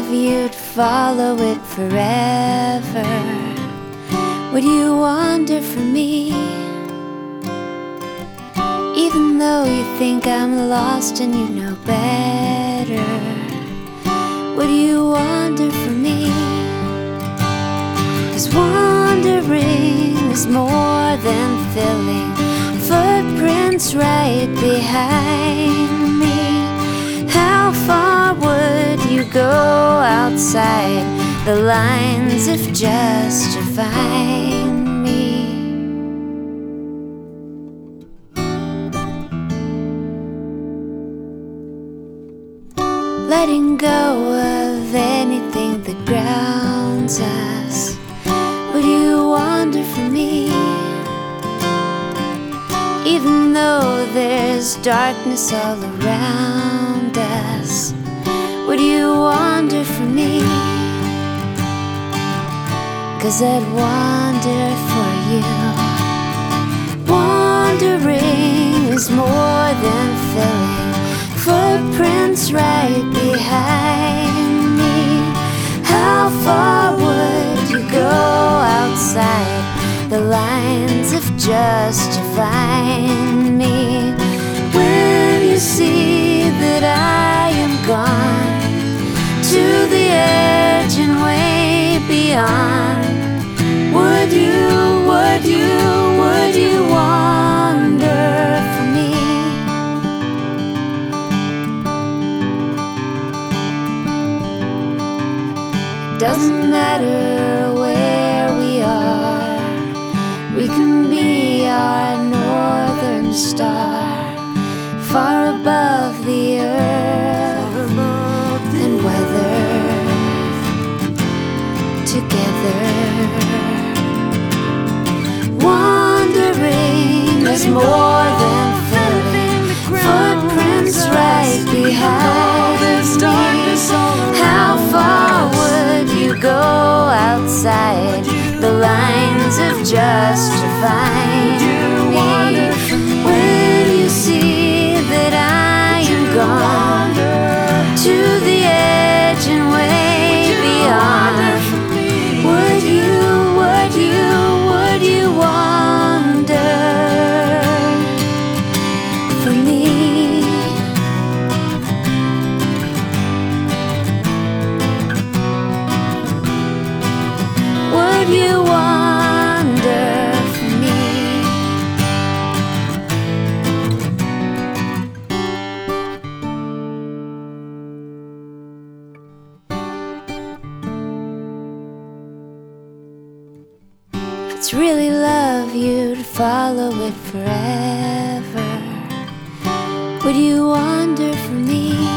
love you to follow it forever? Would you wander from me? Even though you think I'm lost and you know better, would you wander from me? 'Cause wandering is more than filling footprints right behind me. How far would you go outside the lines if just to find me? Letting go of anything that grounds us, would you wander from me? Even though there's darkness all around us, would you wander from me? 'Cause I'd wander for you. Wandering is more than filling footprints right behind me. How far would you go outside the lines if just to find me? When you see that I am gone to the edge and way beyond, would you wander from me? Doesn't matter where we are, we can be our northern star, far above the earth and weather together. Wandering is more than filling footprints right behind me. How far would you go outside the lines of just to find me? When you see that I am gone to the edge and way beyond, would you wander from me? Would you wander from me? I'd really love you to follow it forever. Would you wander from me?